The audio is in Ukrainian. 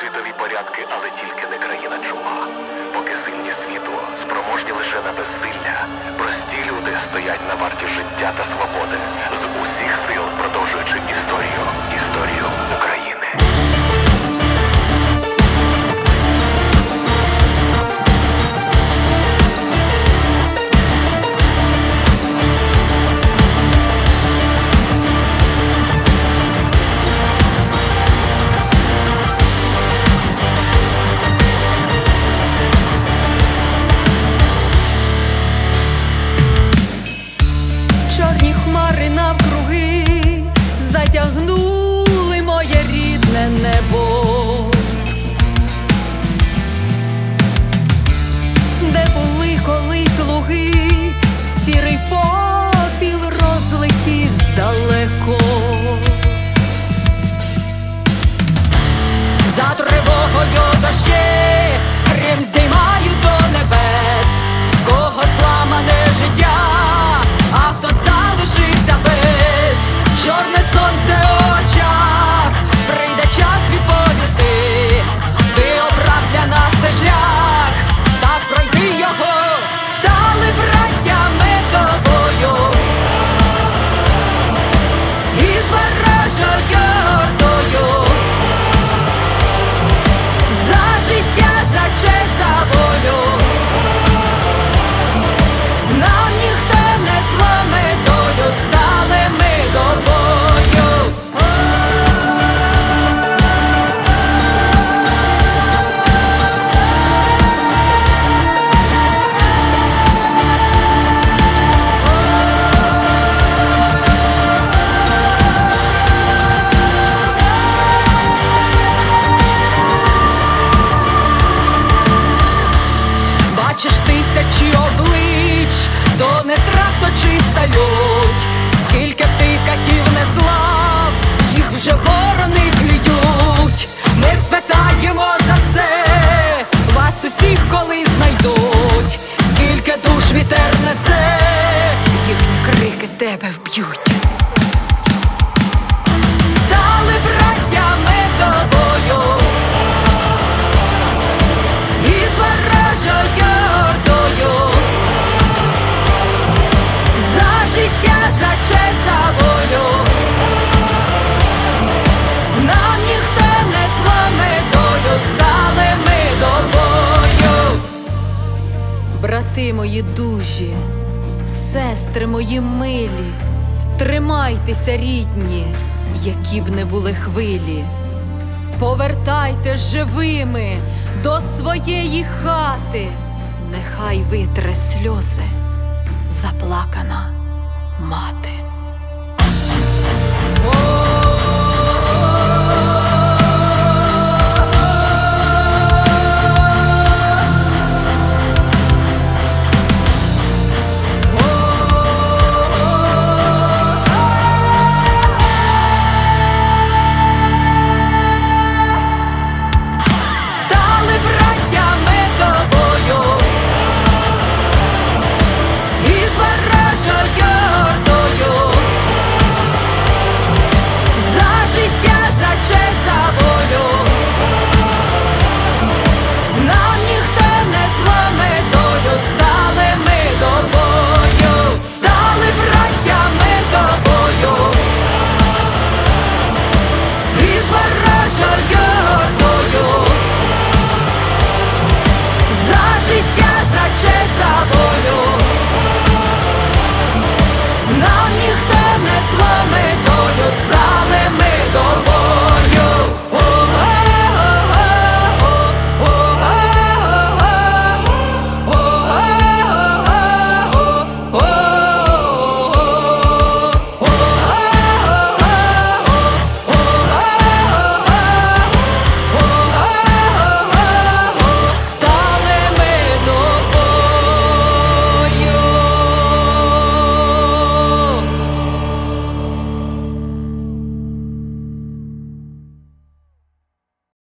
світові порядки, але тільки не країна чума. Поки сильні світу спроможні лише на безсилля, прості люди стоять на варті життя та свободи, з усіх сил продовжуючи історію України. Чорні хмари навкруги затягнули моє рідне небо, де були колись луги, сірий попіл розлетів здалеко. За тривогою дощі грім здіймаю до небес, кого зламане життя, а хто залишився без. Чорне сонце у очах, прийде час відповісти. Ти обрав для нас цей шлях, так пройди його, стали браттями тобою. І з ворожою ордою за життя, за честь, за волю. Нам ніхто не зломе долю, стали ми тобою. Бачиш тисячі облич, то не страх, то чиста лють. Скільки б ти катів не злав, їх вже ворони клюють. Ми спитаємо за все, вас усіх коли знайдуть. Скільки душ вітер несе, їхні крики тебе вб'ють. Стали браттями тобою, і з ворожою ордою за життя, за честь, за волю. Нам ніхто не зломе долю, стали ми тобою. Брати мої дужі, сестри мої милі, тримайтеся, рідні, які б не були хвилі. Повертайтесь живими до своєї хати, нехай витре сльози заплакана мати.